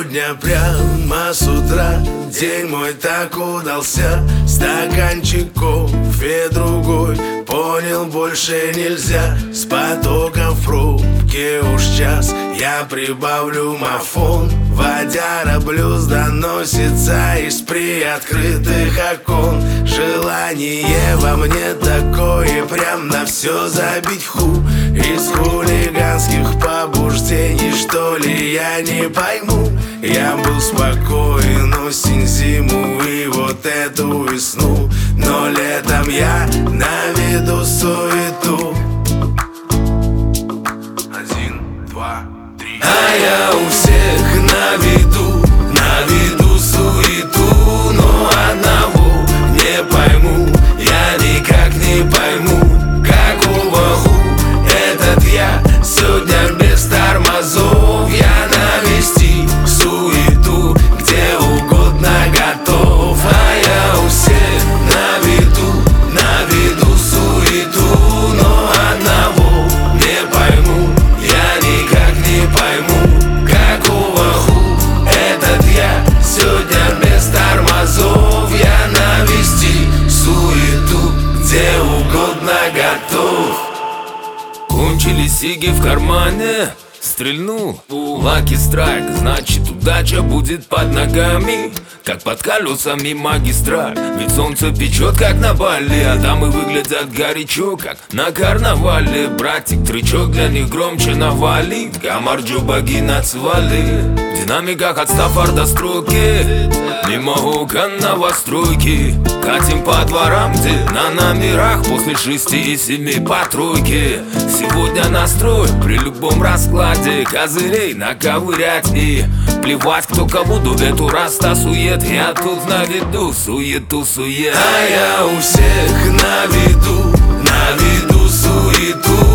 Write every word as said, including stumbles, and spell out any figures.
Сегодня прямо с утра день мой так удался. Стаканчик кофе другой, понял, больше нельзя. С потоком в пробке уж час, я прибавлю мафон. Водяра блюз доносится из приоткрытых окон. Желание во мне такое, прям на все забить ху. Из хулиганских побуждений, что ли, я не пойму. Я был спокоен осень, зиму и вот эту весну, но летом я наведу суету. Один, два, три. А я у всех на виду, на виду суету, но одного не пойму, я никак не пойму, какого ху этот я сегодня без тормозов. Я навести суету где угодно готов. А я у всех на виду, на виду суету, но одного не пойму, я никак не пойму, какого ху этот я сегодня без тормозов. Я навести суету где угодно готов. Кончились сиги в кармане, стрельнул лаки страйк, значит удача будет под ногами, как под колесами магистраль. Ведь солнце печет, как на Бали, а дамы выглядят горячо, как на карнавале. Братик, трючок для них громче навалит, гамарджо богини отзвали. В динамиках от стафар до стройки, мимо окон новостройки. Катим по дворам, где на номерах после шести и семи по тройке. Сегодня настрой при любом раскладе, козырей наковырять и плевать, кто кому эту растасует. Я тут на виду суету-сует. А я у всех на виду, на виду суету,